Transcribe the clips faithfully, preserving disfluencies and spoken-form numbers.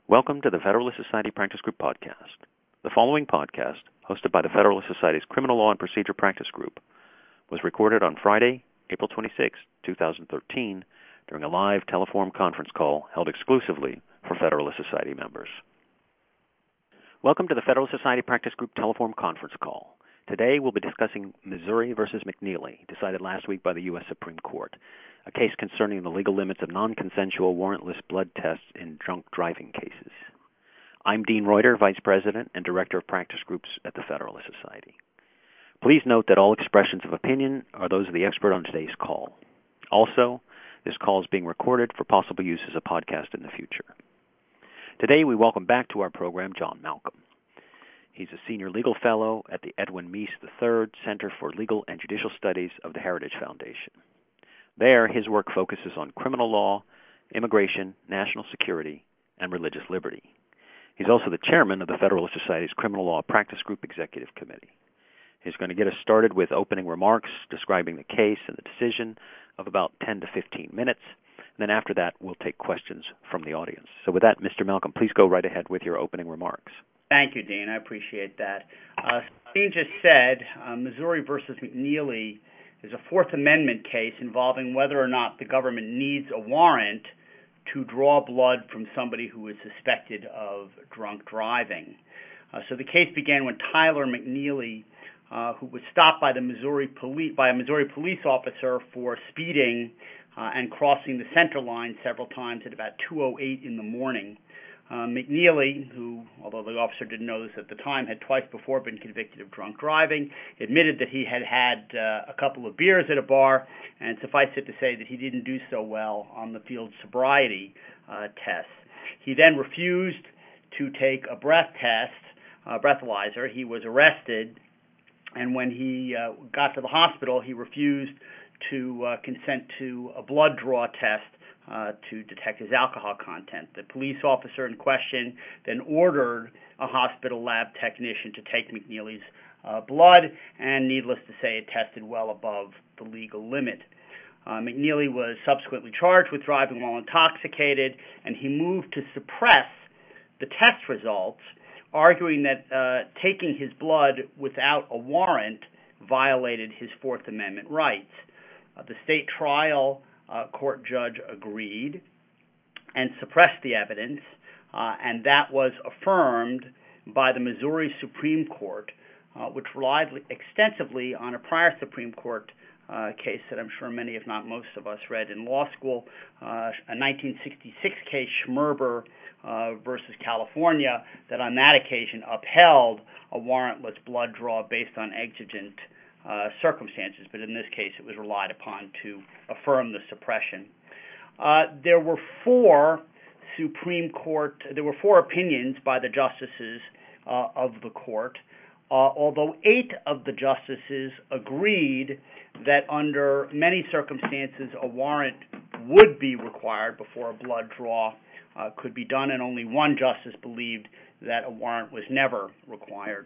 Welcome to the Federalist Society Practice Group podcast. The following podcast, hosted by the Federalist Society's Criminal Law and Procedure Practice Group, was recorded on Friday, April twenty-sixth, twenty thirteen, during a live telephone conference call held exclusively for Federalist Society members. Welcome to the Federalist Society Practice Group telephone conference call. Today we'll be discussing Missouri versus McNeely, decided last week by the U S Supreme Court, a case concerning the legal limits of non-consensual warrantless blood tests in drunk driving cases. I'm Dean Reuter, Vice President and Director of Practice Groups at the Federalist Society. Please note that all expressions of opinion are those of the expert on today's call. Also, this call is being recorded for possible use as a podcast in the future. Today we welcome back to our program John Malcolm. He's a Senior Legal Fellow at the Edwin Meese the third Center for Legal and Judicial Studies of the Heritage Foundation. There, his work focuses on criminal law, immigration, national security, and religious liberty. He's also the chairman of the Federalist Society's Criminal Law Practice Group Executive Committee. He's going to get us started with opening remarks describing the case and the decision of about ten to fifteen minutes. And then after that, we'll take questions from the audience. So with that, Mister Malcolm, please go right ahead with your opening remarks. Thank you, Dean. I appreciate that. Uh, Dean just said uh, Missouri versus McNeely is a Fourth Amendment case involving whether or not the government needs a warrant to draw blood from somebody who is suspected of drunk driving. Uh, so the case began when Tyler McNeely, uh, who was stopped by the Missouri police by a Missouri police officer for speeding uh, and crossing the center line several times at about two oh eight in the morning. Uh, McNeely, who, although the officer didn't know this at the time, had twice before been convicted of drunk driving, admitted that he had had uh, a couple of beers at a bar, and suffice it to say that he didn't do so well on the field sobriety uh, test. He then refused to take a breath test, a breathalyzer. He was arrested, and when he uh, got to the hospital, he refused to uh, consent to a blood draw test Uh, to detect his alcohol content. The police officer in question then ordered a hospital lab technician to take McNeely's uh, blood, and needless to say, it tested well above the legal limit. Uh, McNeely was subsequently charged with driving while intoxicated, and he moved to suppress the test results, arguing that uh, taking his blood without a warrant violated his Fourth Amendment rights. Uh, the state trial Uh, court judge agreed and suppressed the evidence, uh, and that was affirmed by the Missouri Supreme Court, uh, which relied extensively on a prior Supreme Court uh, case that I'm sure many, if not most of us, read in law school, uh, a nineteen sixty-six case, Schmerber uh, versus California, that on that occasion upheld a warrantless blood draw based on exigent Uh, circumstances, but in this case it was relied upon to affirm the suppression. Uh, there were four Supreme Court, there were four opinions by the justices uh, of the court, uh, although eight of the justices agreed that under many circumstances a warrant would be required before a blood draw uh, could be done, and only one justice believed that a warrant was never required.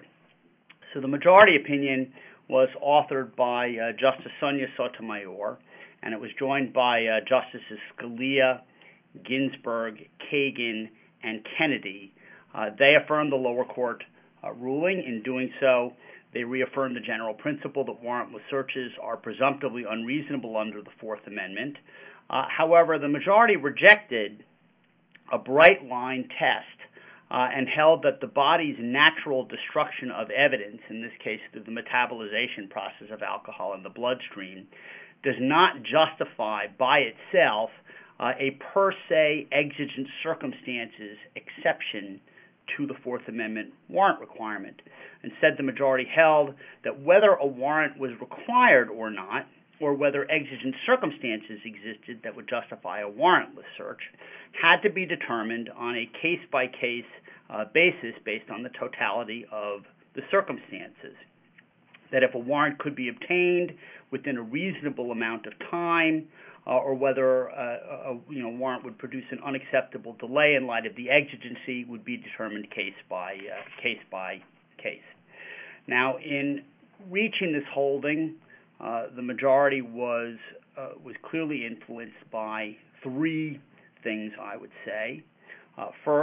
So the majority opinion was authored by uh, Justice Sonia Sotomayor, and it was joined by uh, Justices Scalia, Ginsburg, Kagan, and Kennedy. Uh, they affirmed the lower court uh, ruling. In doing so, they reaffirmed the general principle that warrantless searches are presumptively unreasonable under the Fourth Amendment. Uh, however, the majority rejected a bright-line test Uh, and held that the body's natural destruction of evidence, in this case through the metabolization process of alcohol in the bloodstream, does not justify by itself uh, a per se exigent circumstances exception to the Fourth Amendment warrant requirement. Instead, the majority held that whether a warrant was required or not, or whether exigent circumstances existed that would justify a warrantless search, had to be determined on a case-by-case uh, basis based on the totality of the circumstances. That if a warrant could be obtained within a reasonable amount of time, uh, or whether uh, a you know, warrant would produce an unacceptable delay in light of the exigency would be determined case by uh, case by case. Now, in reaching this holding, uh, the majority was uh, was clearly influenced by three things, I would say. Uh, first,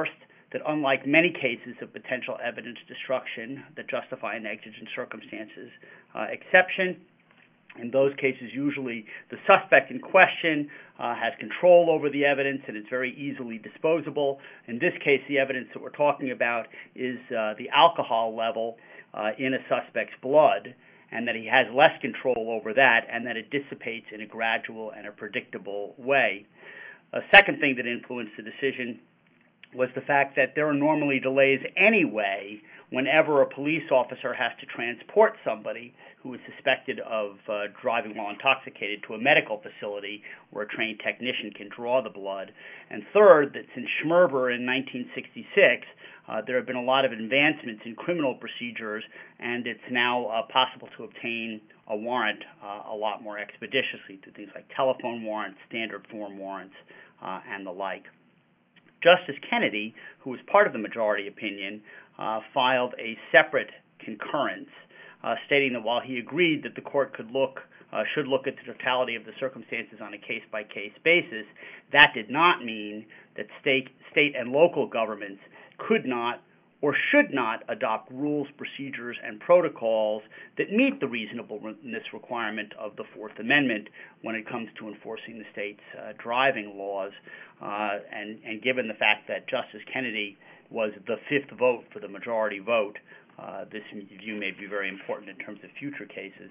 that unlike many cases of potential evidence destruction that justify an exigent circumstances uh, exception, in those cases, usually the suspect in question uh, has control over the evidence and it's very easily disposable. In this case, the evidence that we're talking about is uh, the alcohol level uh, in a suspect's blood, and that he has less control over that, and that it dissipates in a gradual and a predictable way. A second thing that influenced the decision was the fact that there are normally delays anyway whenever a police officer has to transport somebody who is suspected of uh, driving while intoxicated to a medical facility where a trained technician can draw the blood. And third, that since Schmerber in nineteen sixty-six, uh, there have been a lot of advancements in criminal procedures, and it's now uh, possible to obtain a warrant uh, a lot more expeditiously through things like telephone warrants, standard form warrants, uh, and the like. Justice Kennedy, who was part of the majority opinion, uh, filed a separate concurrence uh, stating that while he agreed that the court could look, uh, should look at the totality of the circumstances on a case-by-case basis, that did not mean that state, state and local governments could not or should not adopt rules, procedures, and protocols that meet the reasonableness requirement of the Fourth Amendment when it comes to enforcing the state's uh, driving laws. Uh, and, and given the fact that Justice Kennedy was the fifth vote for the majority vote, uh, this view may be very important in terms of future cases.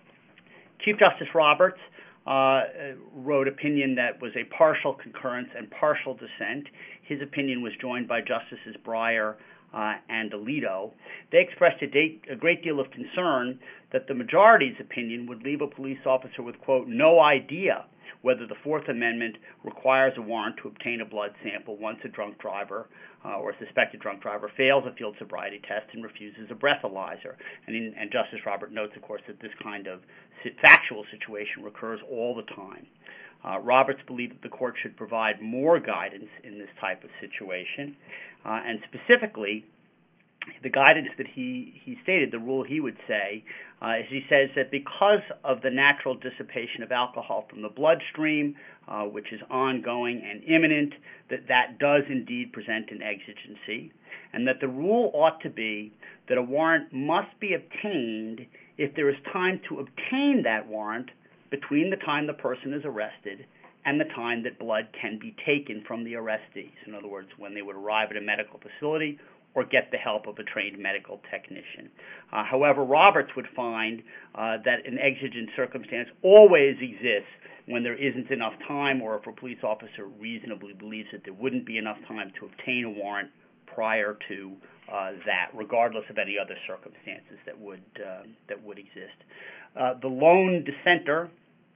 Chief Justice Roberts uh, wrote opinion that was a partial concurrence and partial dissent. His opinion was joined by Justices Breyer Uh, and Alito. They expressed a, date, a great deal of concern that the majority's opinion would leave a police officer with, quote, no idea whether the Fourth Amendment requires a warrant to obtain a blood sample once a drunk driver uh, or a suspected drunk driver fails a field sobriety test and refuses a breathalyzer. And, in, and Justice Robert notes, of course, that this kind of factual situation recurs all the time. Uh, Roberts believed that the court should provide more guidance in this type of situation, uh, and specifically, the guidance that he, he stated, the rule he would say, uh, is he says that because of the natural dissipation of alcohol from the bloodstream, uh, which is ongoing and imminent, that that does indeed present an exigency, and that the rule ought to be that a warrant must be obtained if there is time to obtain that warrant between the time the person is arrested and the time that blood can be taken from the arrestees. In other words, when they would arrive at a medical facility or get the help of a trained medical technician. Uh, however, Roberts would find uh, that an exigent circumstance always exists when there isn't enough time, or if a police officer reasonably believes that there wouldn't be enough time to obtain a warrant prior to uh, that, regardless of any other circumstances that would uh, that would exist. Uh, the lone dissenter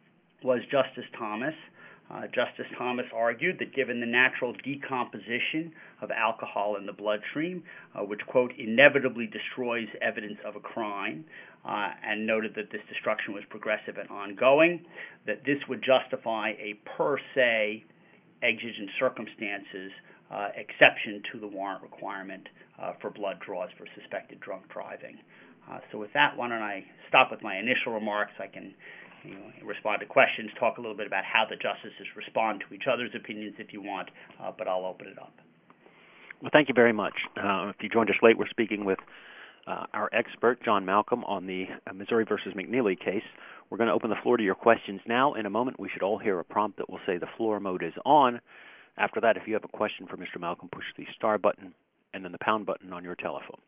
was Justice Thomas. Uh, Justice Thomas argued that given the natural decomposition of alcohol in the bloodstream, uh, which, quote, inevitably destroys evidence of a crime, uh, and noted that this destruction was progressive and ongoing, that this would justify a per se exigent circumstances uh, exception to the warrant requirement uh, for blood draws for suspected drunk driving. Uh, so with that, why don't I stop with my initial remarks? I can You know, respond to questions, talk a little bit about how the justices respond to each other's opinions if you want, uh, but I'll open it up. Well, thank you very much. Uh, if you joined us late, we're speaking with uh, our expert, John Malcolm, on the uh, Missouri versus McNeely case. We're going to open the floor to your questions now. In a moment, we should all hear a prompt that will say the floor mode is on. After that, if you have a question for Mister Malcolm, push the star button and then the pound button on your telephone.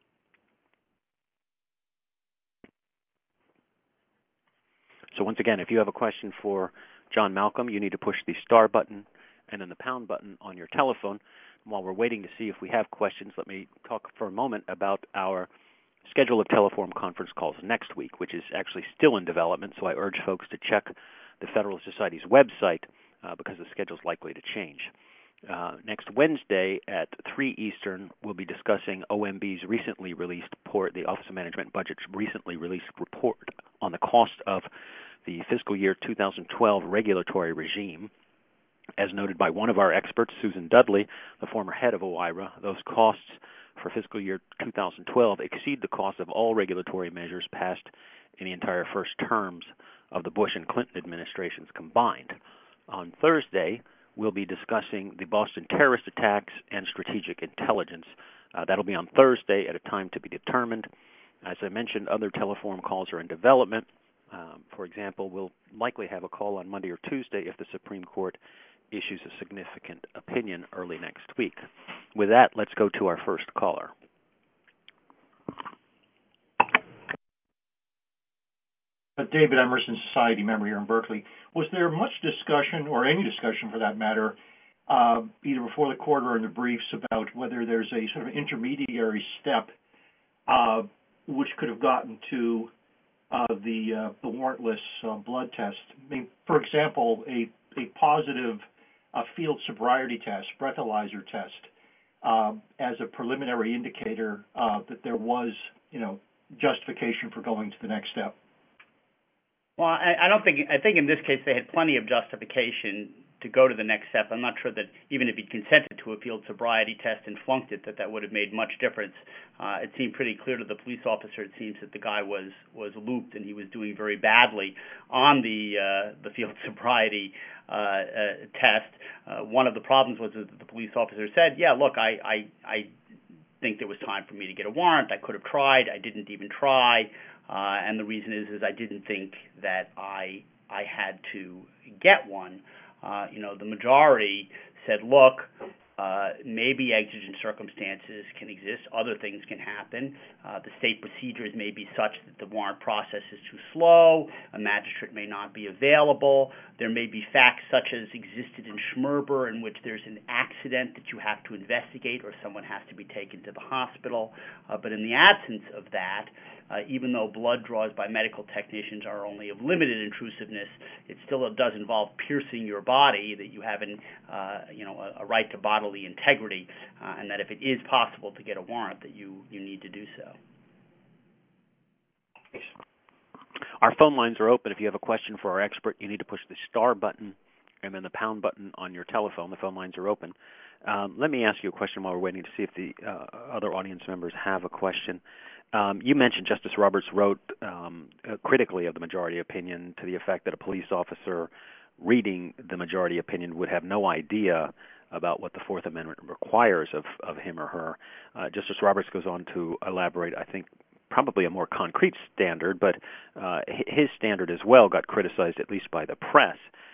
So once again, if you have a question for John Malcolm, you need to push the star button and then the pound button on your telephone. And while we're waiting to see if we have questions, let me talk for a moment about our schedule of Teleform conference calls next week, which is actually still in development, so I urge folks to check the Federalist Society's website uh, because the schedule is likely to change. Uh, next Wednesday at three Eastern, we'll be discussing O M B's recently released report, the Office of Management and Budget's recently released report on the cost of the fiscal year two thousand twelve regulatory regime. As noted by one of our experts, Susan Dudley, the former head of O I R A, those costs for fiscal year two thousand twelve exceed the cost of all regulatory measures passed in the entire first terms of the Bush and Clinton administrations combined. On Thursday, we'll be discussing the Boston terrorist attacks and strategic intelligence. Uh, that'll be on Thursday at a time to be determined. As I mentioned, other telephone calls are in development. Um, for example, we'll likely have a call on Monday or Tuesday if the Supreme Court issues a significant opinion early next week. With that, let's go to our first caller. Uh, David Emerson, Society member here in Berkeley. Was there much discussion, or any discussion for that matter, uh, either before the court or in the briefs, about whether there's a sort of intermediary step uh, which could have gotten to uh, the uh, the warrantless uh, blood test? I mean, for example, a a positive uh, field sobriety test, breathalyzer test, uh, as a preliminary indicator uh, that there was, you know, justification for going to the next step. Well, I, I don't think I think in this case they had plenty of justification to go to the next step. I'm not sure that even if he'd consented to a field sobriety test and flunked it, that that would have made much difference. Uh, it seemed pretty clear to the police officer, it seems, that the guy was was looped and he was doing very badly on the uh, the field sobriety uh, uh, test. Uh, one of the problems was that the police officer said, yeah, look, I, I, I think there was time for me to get a warrant. I could have tried. I didn't even try. Uh, and the reason is, is I didn't think that I I had to get one. Uh, you know, the majority said, look, uh, maybe exigent circumstances can exist. Other things can happen. Uh, the state procedures may be such that the warrant process is too slow. A magistrate may not be available. There may be facts such as existed in Schmerber in which there's an accident that you have to investigate or someone has to be taken to the hospital. Uh, but in the absence of that, Uh, even though blood draws by medical technicians are only of limited intrusiveness, it still does involve piercing your body, that you have an, uh, you know, a, a right to bodily integrity, uh, and that if it is possible to get a warrant, that you, you need to do so. Our phone lines are open. If you have a question for our expert, you need to push the star button and then the pound button on your telephone. The phone lines are open. Um, let me ask you a question while we're waiting to see if the uh, other audience members have a question. Um, you mentioned Justice Roberts wrote um, uh, critically of the majority opinion to the effect that a police officer reading the majority opinion would have no idea about what the Fourth Amendment requires of, of him or her. Uh, Justice Roberts goes on to elaborate, I think, probably a more concrete standard, but uh, his standard as well got criticized, at least by the press.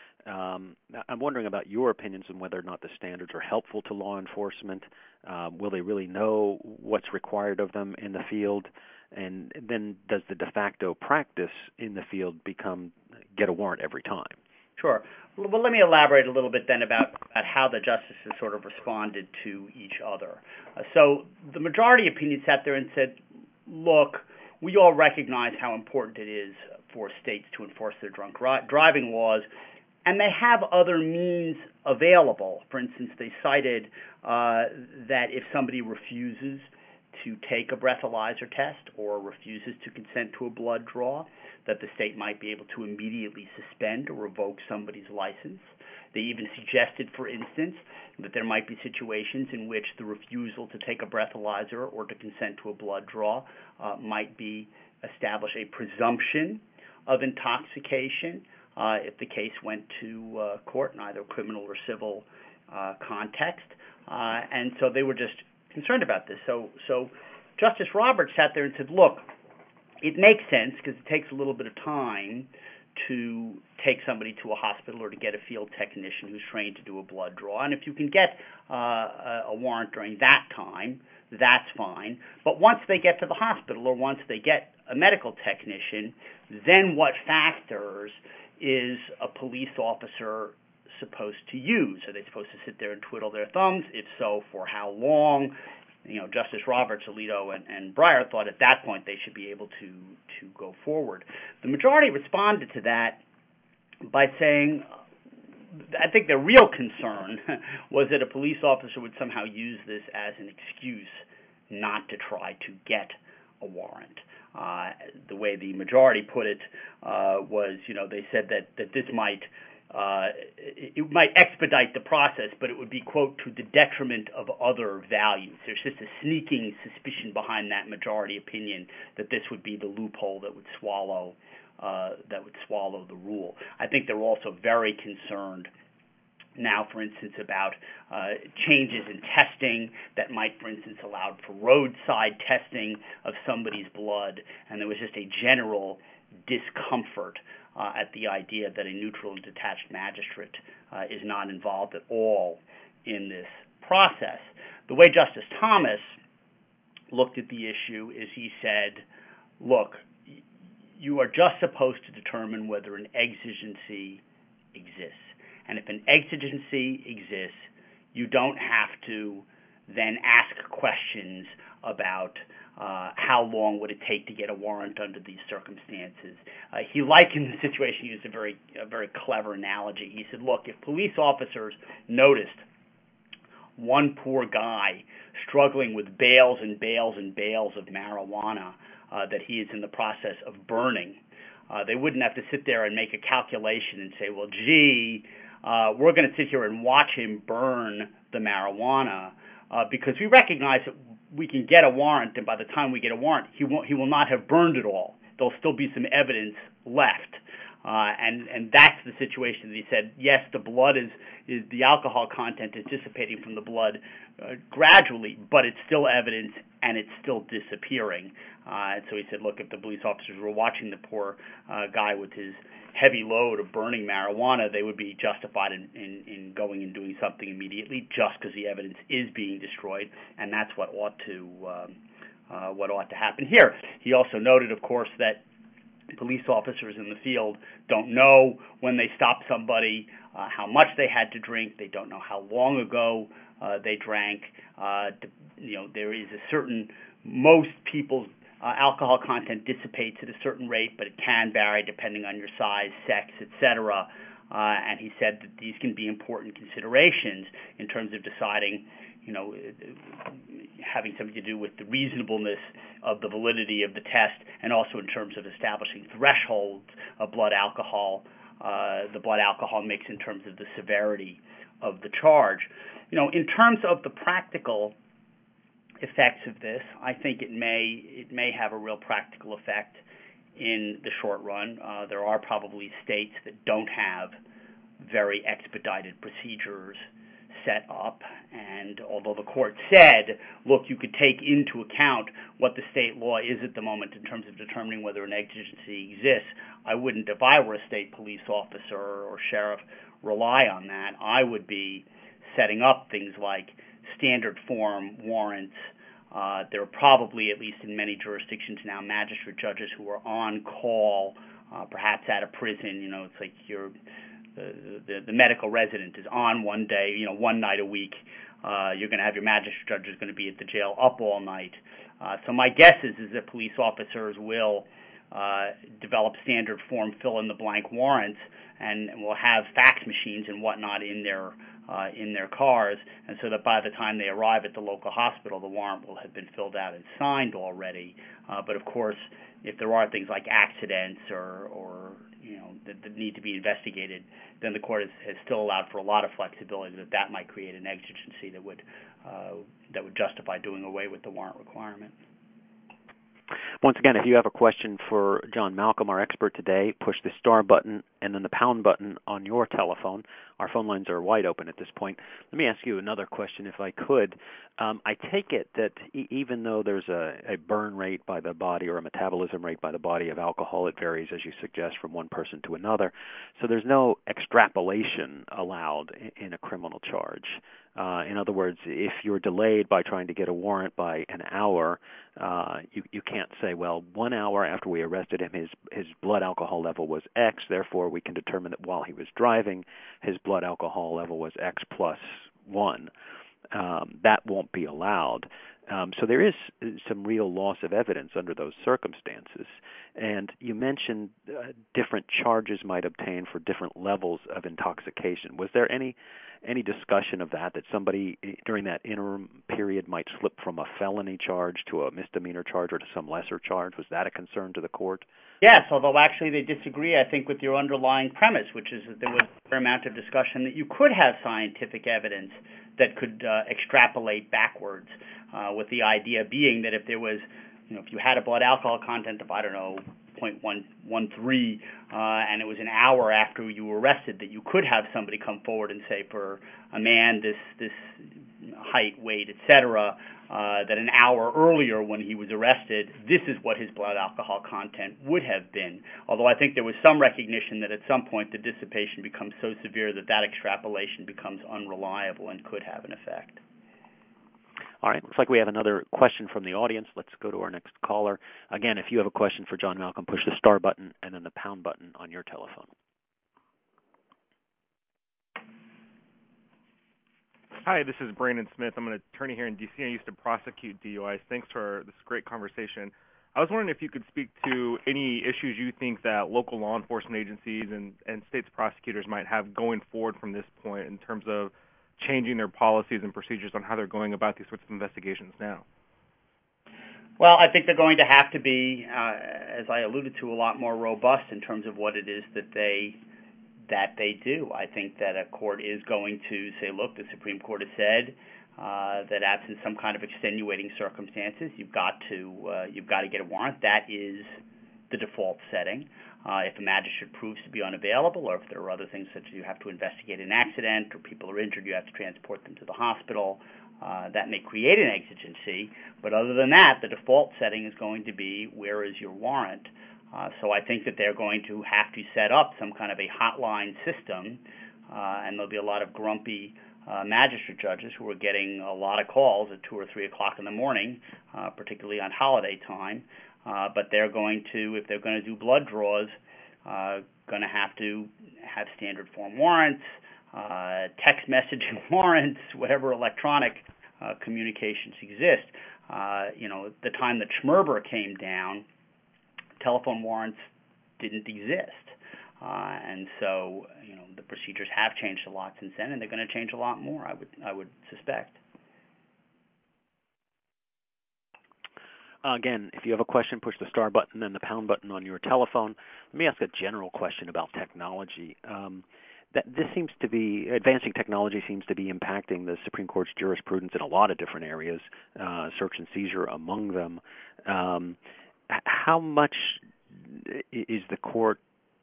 Um, I'm wondering about your opinions on whether or not the standards are helpful to law enforcement. Um, will they really know what's required of them in the field? And then does the de facto practice in the field become get a warrant every time? Sure. Well, let me elaborate a little bit then about, about how the justices sort of responded to each other. Uh, so the majority opinion sat there and said, look, we all recognize how important it is for states to enforce their drunk ri- driving laws, and they have other means available. For instance, they cited uh, that if somebody refuses to take a breathalyzer test or refuses to consent to a blood draw, that the state might be able to immediately suspend or revoke somebody's license. They even suggested, for instance, that there might be situations in which the refusal to take a breathalyzer or to consent to a blood draw uh, might be establish a presumption of intoxication uh, if the case went to uh, court in either criminal or civil uh, context. Uh, and so they were just concerned about this. So, so Justice Roberts sat there and said, look, it makes sense because it takes a little bit of time to take somebody to a hospital or to get a field technician who's trained to do a blood draw. And if you can get uh, a warrant during that time, that's fine. But once they get to the hospital or once they get a medical technician, then what factors is a police officer supposed to use? Are they supposed to sit there and twiddle their thumbs? If so, for how long? You know, Justice Roberts, Alito, and, and Breyer thought at that point they should be able to, to go forward. The majority responded to that by saying, I think their real concern was that a police officer would somehow use this as an excuse not to try to get a warrant. Uh, the way the majority put it uh, was, you know, they said that, that this might Uh, it, it might expedite the process, but it would be, quote, to the detriment of other values. There's just a sneaking suspicion behind that majority opinion that this would be the loophole that would swallow uh, that would swallow the rule. I think they're also very concerned now, for instance, about uh, changes in testing that might, for instance, allow for roadside testing of somebody's blood, and there was just a general discomfort uh, at the idea that a neutral and detached magistrate uh, is not involved at all in this process. The way Justice Thomas looked at the issue is he said, look, you are just supposed to determine whether an exigency exists. And if an exigency exists, you don't have to then ask questions about uh, how long would it take to get a warrant under these circumstances. Uh, he likened the situation, he used a very, a very clever analogy. He said, look, if police officers noticed one poor guy struggling with bales and bales and bales of marijuana uh, that he is in the process of burning, uh, they wouldn't have to sit there and make a calculation and say, well, gee, uh, we're going to sit here and watch him burn the marijuana uh, because we recognize that we can get a warrant, and by the time we get a warrant, he won't, he will not have burned it all. There'll still be some evidence left. Uh, and, and that's the situation that he said, yes, the blood is, is the alcohol content is dissipating from the blood uh, gradually, but it's still evidence and it's still disappearing. Uh, and so he said, look, if the police officers were watching the poor uh, guy with his heavy load of burning marijuana, they would be justified in, in, in going and doing something immediately just because the evidence is being destroyed, and that's what ought to um, uh, what ought to happen here. He also noted, of course, that police officers in the field don't know when they stop somebody uh, how much they had to drink. They don't know how long ago uh, they drank. Uh, you know, there is a certain, most people's uh, alcohol content dissipates at a certain rate, but it can vary depending on your size, sex, et cetera. Uh, and he said that these can be important considerations in terms of deciding, you know, having something to do with the reasonableness of the validity of the test, and also in terms of establishing thresholds of blood alcohol, uh, the blood alcohol mix in terms of the severity of the charge. You know, in terms of the practical effects of this, I think it may it may have a real practical effect in the short run. Uh, there are probably states that don't have very expedited procedures set up, and although the court said, look, you could take into account what the state law is at the moment in terms of determining whether an exigency exists, I wouldn't, if I were a state police officer or sheriff, rely on that. I would be setting up things like standard form warrants. Uh, there are probably, at least in many jurisdictions now, magistrate judges who are on call, uh, perhaps at a prison. You know, it's like you're The, the, the medical resident is on one day, you know, one night a week. Uh, you're going to have your magistrate judge is going to be at the jail up all night. Uh, so my guess is, is that police officers will uh, develop standard form fill-in-the-blank warrants, and will have fax machines and whatnot in their uh, in their cars, and so that by the time they arrive at the local hospital, the warrant will have been filled out and signed already. Uh, but of course, if there are things like accidents or, or you know, that, that need to be investigated, then the court has, has still allowed for a lot of flexibility that that might create an exigency that would uh, that would justify doing away with the warrant requirement. Once again, if you have a question for John Malcolm, our expert today, push the star button and then the pound button on your telephone. Our phone lines are wide open at this point. Let me ask you another question, if I could. Um, I take it that e- even though there's a, a burn rate by the body or a metabolism rate by the body of alcohol, it varies, as you suggest, from one person to another. So there's no extrapolation allowed in, in a criminal charge. Uh, in other words, if you're delayed by trying to get a warrant by an hour, uh, you, you can't say, well, one hour after we arrested him, his, his blood alcohol level was X, therefore we can determine that while he was driving, his blood alcohol level was X plus one. Um, that won't be allowed. Um, so there is some real loss of evidence under those circumstances. And you mentioned uh, different charges might obtain for different levels of intoxication. Was there any any discussion of that, that somebody during that interim period might slip from a felony charge to a misdemeanor charge or to some lesser charge? Was that a concern to the court? Yes, although actually they disagree, I think, with your underlying premise, which is that there was a fair amount of discussion that you could have scientific evidence that could uh, extrapolate backwards, uh, with the idea being that if there was, you know, if you had a blood alcohol content of, I don't know, point one one three, uh, and it was an hour after you were arrested that you could have somebody come forward and say, for a man this this height, weight, et cetera, uh, that an hour earlier when he was arrested, this is what his blood alcohol content would have been. Although I think there was some recognition that at some point the dissipation becomes so severe that that extrapolation becomes unreliable and could have an effect. All right, looks like we have another question from the audience. Let's go to our next caller. Again, if you have a question for John Malcolm, push the star button and then the pound button on your telephone. Hi, this is Brandon Smith. I'm an attorney here in D C I used to prosecute D U Is. Thanks for this great conversation. I was wondering if you could speak to any issues you think that local law enforcement agencies and, and state's prosecutors might have going forward from this point in terms of changing their policies and procedures on how they're going about these sorts of investigations now. Well, I think they're going to have to be, uh, as I alluded to, a lot more robust in terms of what it is that they that they do. I think that a court is going to say, look, the Supreme Court has said uh, that absent some kind of extenuating circumstances, you've got to uh, you've got to get a warrant. That is the default setting. Uh, if a magistrate proves to be unavailable, or if there are other things such as you have to investigate an accident, or people are injured, you have to transport them to the hospital, uh, that may create an exigency. But other than that, the default setting is going to be, where is your warrant? Uh, so I think that they're going to have to set up some kind of a hotline system, uh, and there'll be a lot of grumpy uh, magistrate judges who are getting a lot of calls at two or three o'clock in the morning, uh, particularly on holiday time. Uh, but they're going to, if they're going to do blood draws, uh, going to have to have standard form warrants, uh, text messaging warrants, whatever electronic uh, communications exist. Uh, you know, the time that Schmerber came down, telephone warrants didn't exist. Uh, and so, you know, the procedures have changed a lot since then, and they're going to change a lot more, I would, I would suspect. Again, if you have a question, push the star button and the pound button on your telephone. Let me ask a general question about technology. Um, that this seems to be, advancing technology seems to be impacting the Supreme Court's jurisprudence in a lot of different areas, uh, search and seizure among them. Um, how much is the court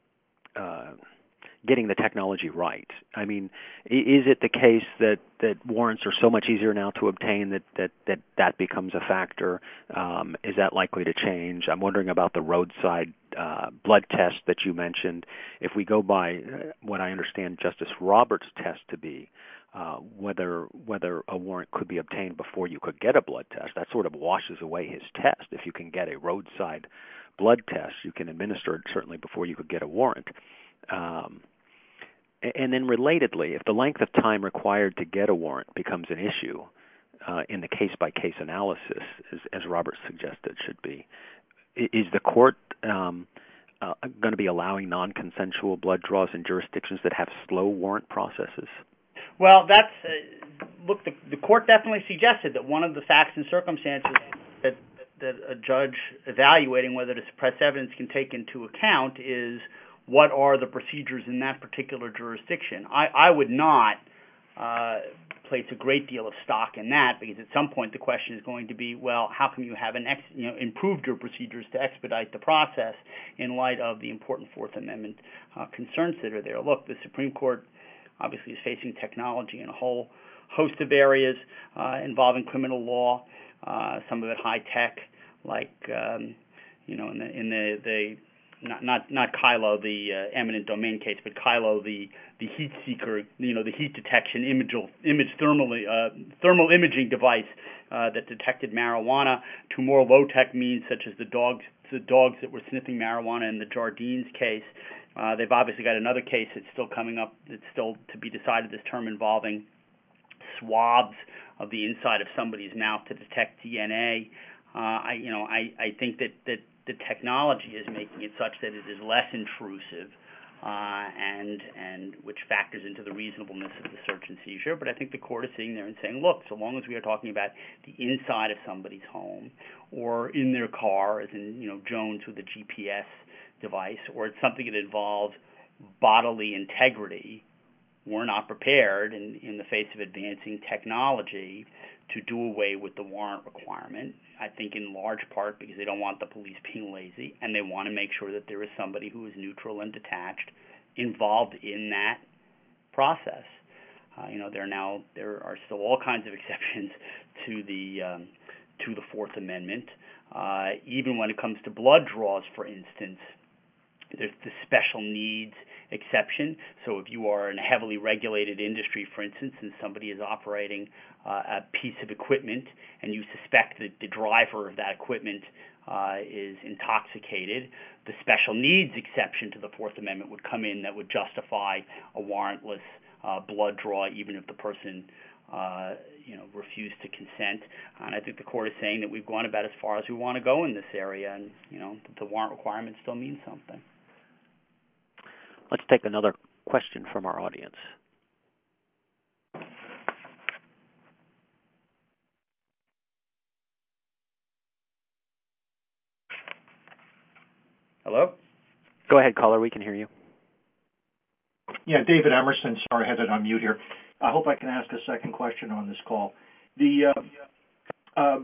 uh, getting the technology right? I mean, is it the case that, that warrants are so much easier now to obtain that that, that, that becomes a factor? Um, is that likely to change? I'm wondering about the roadside uh, blood test that you mentioned. If we go by what I understand Justice Roberts' test to be, uh, whether whether a warrant could be obtained before you could get a blood test, that sort of washes away his test. If you can get a roadside blood test, you can administer it certainly before you could get a warrant. Um, And then relatedly, if the length of time required to get a warrant becomes an issue uh, in the case-by-case analysis, as, as Roberts suggested should be, is the court um, uh, going to be allowing non-consensual blood draws in jurisdictions that have slow warrant processes? Well, that's uh, look. The, the court definitely suggested that one of the facts and circumstances that that a judge evaluating whether to suppress evidence can take into account is what are the procedures in that particular jurisdiction. I, I would not uh, place a great deal of stock in that, because at some point the question is going to be, well, how come you haven't ex- you know, improved your procedures to expedite the process in light of the important Fourth Amendment uh, concerns that are there? Look, the Supreme Court obviously is facing technology in a whole host of areas uh, involving criminal law, uh, some of it high tech, like um, you know in the in the, the Not not not Kylo, the uh, eminent domain case, but Kylo, the the heat seeker, you know, the heat detection image image thermal uh, thermal imaging device uh, that detected marijuana, to more low tech means such as the dogs the dogs that were sniffing marijuana in the Jardines case. Uh, they've obviously got another case that's still coming up, that's still to be decided this term, involving swabs of the inside of somebody's mouth to detect D N A. Uh, I you know I, I think that that the technology is making it such that it is less intrusive, uh, and and which factors into the reasonableness of the search and seizure. But I think the court is sitting there and saying, look, so long as we are talking about the inside of somebody's home or in their car, as in you know Jones with a G P S device, or it's something that involves bodily integrity, were not prepared in, in the face of advancing technology to do away with the warrant requirement. I think in large part because they don't want the police being lazy, and they want to make sure that there is somebody who is neutral and detached involved in that process. Uh, you know, there are now there are still all kinds of exceptions to the um, to the Fourth Amendment. Uh, even when it comes to blood draws, for instance, there's the special needs exception. So if you are in a heavily regulated industry, for instance, and somebody is operating uh, a piece of equipment and you suspect that the driver of that equipment uh, is intoxicated, the special needs exception to the Fourth Amendment would come in that would justify a warrantless uh, blood draw, even if the person uh, you know, refused to consent. And I think the court is saying that we've gone about as far as we want to go in this area, and you know, the warrant requirement still means something. Let's take another question from our audience. Hello? Go ahead, caller. We can hear you. Yeah, David Emerson. Sorry, I had it on mute here. I hope I can ask a second question on this call. The uh, uh,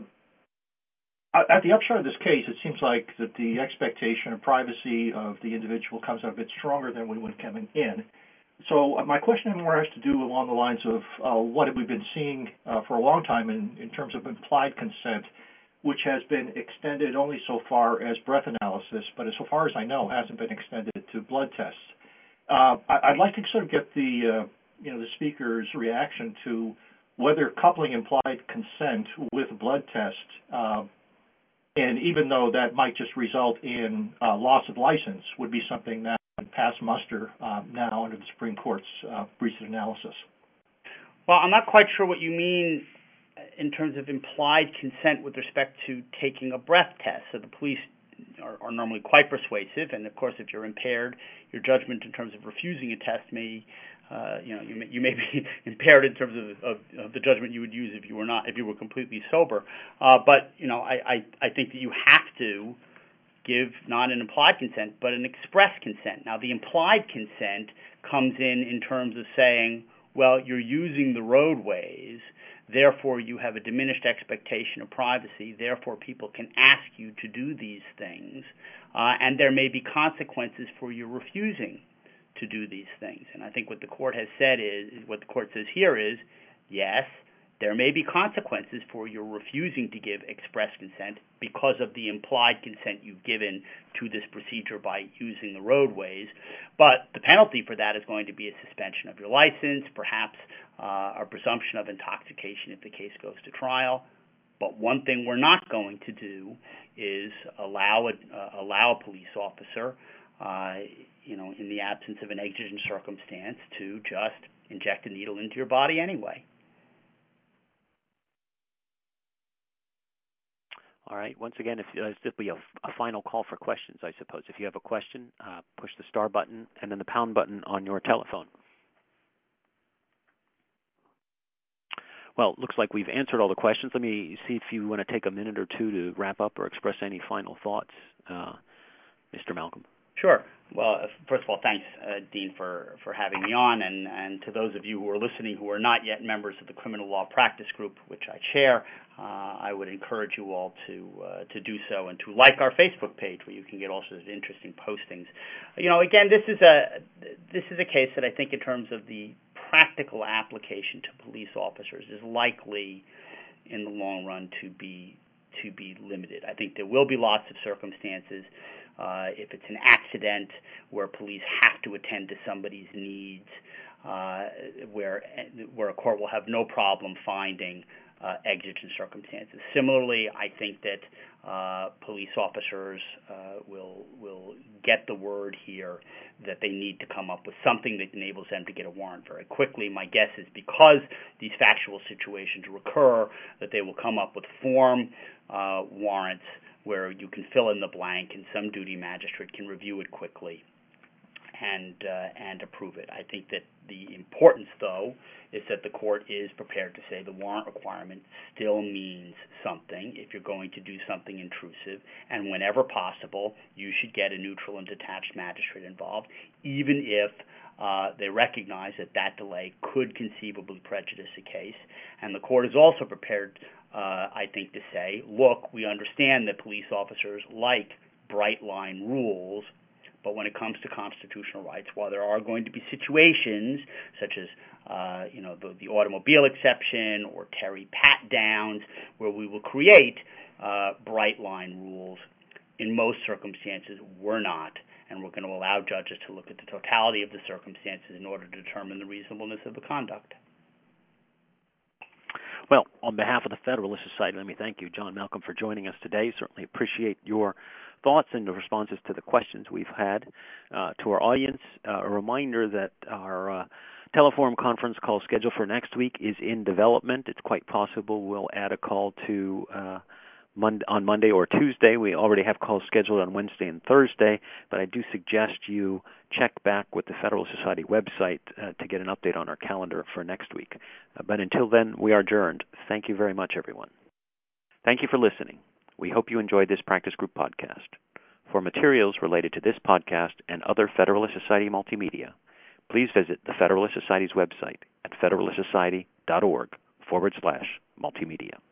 at the upshot of this case, it seems like that the expectation of privacy of the individual comes out a bit stronger than we would coming in. So uh, my question more has to do along the lines of uh, what we've been seeing uh, for a long time in, in terms of implied consent, which has been extended only so far as breath analysis, but as so far as I know, hasn't been extended to blood tests. Uh, I'd like to sort of get the uh, you know the speaker's reaction to whether coupling implied consent with a blood test, uh, and even though that might just result in uh, loss of license, would be something that would pass muster uh, now under the Supreme Court's uh, recent analysis. Well, I'm not quite sure what you mean in terms of implied consent with respect to taking a breath test. So the police are, are normally quite persuasive, and of course, if you're impaired, your judgment in terms of refusing a test may, uh, you know, you may, you may be impaired in terms of, of, of the judgment you would use if you were not, if you were completely sober. Uh, but you know, I, I, I think that you have to give not an implied consent, but an express consent. Now, the implied consent comes in in terms of saying, well, you're using the roadways, therefore you have a diminished expectation of privacy, therefore people can ask you to do these things, uh, and there may be consequences for your refusing to do these things. And I think what the court has said is, what the court says here is, yes, there may be consequences for your refusing to give express consent because of the implied consent you've given to this procedure by using the roadways, but the penalty for that is going to be a suspension of your license, perhaps uh, a presumption of intoxication if the case goes to trial. But one thing we're not going to do is allow a, uh, allow a police officer, uh, you know, in the absence of an exigent circumstance, to just inject a needle into your body anyway. All right. Once again, if uh, this will be a, a final call for questions, I suppose. If you have a question, uh, push the star button and then the pound button on your telephone. Well, it looks like we've answered all the questions. Let me see if you want to take a minute or two to wrap up or express any final thoughts, uh, Mister Malcolm. Sure. Well, first of all, thanks, uh, Dean, for, for having me on, and, and to those of you who are listening who are not yet members of the Criminal Law Practice Group, which I chair, uh, I would encourage you all to uh, to do so and to like our Facebook page, where you can get all sorts of interesting postings. You know, again, this is a this is a case that I think, in terms of the practical application to police officers, is likely, in the long run, to be to be limited. I think there will be lots of circumstances. Uh, if it's an accident where police have to attend to somebody's needs, uh, where where a court will have no problem finding uh, exigent circumstances. Similarly, I think that uh, police officers uh, will will get the word here that they need to come up with something that enables them to get a warrant very quickly. My guess is, because these factual situations recur, that they will come up with form uh, warrants where you can fill in the blank and some duty magistrate can review it quickly and uh, and approve it. I think that the importance, though, is that the court is prepared to say the warrant requirement still means something if you're going to do something intrusive, and whenever possible, you should get a neutral and detached magistrate involved, even if uh, they recognize that that delay could conceivably prejudice a case. And the court is also prepared, uh, I think, to say, look, we understand that police officers like bright line rules, but when it comes to constitutional rights, while there are going to be situations such as uh, you know the, the automobile exception or Terry pat downs where we will create uh, bright line rules, in most circumstances we're not, and we're going to allow judges to look at the totality of the circumstances in order to determine the reasonableness of the conduct. Well, on behalf of the Federalist Society, let me thank you, John Malcolm, for joining us today. Certainly appreciate your thoughts and the responses to the questions we've had. Uh, to our audience, uh, a reminder that our uh, Teleforum conference call scheduled for next week is in development. It's quite possible we'll add a call to uh, Monday, on Monday or Tuesday. We already have calls scheduled on Wednesday and Thursday, but I do suggest you check back with the Federal Society website uh, to get an update on our calendar for next week. Uh, but until then, we are adjourned. Thank you very much, everyone. Thank you for listening. We hope you enjoyed this Practice Group podcast. For materials related to this podcast and other Federalist Society multimedia, please visit the Federalist Society's website at federalistsociety.org forward slash multimedia.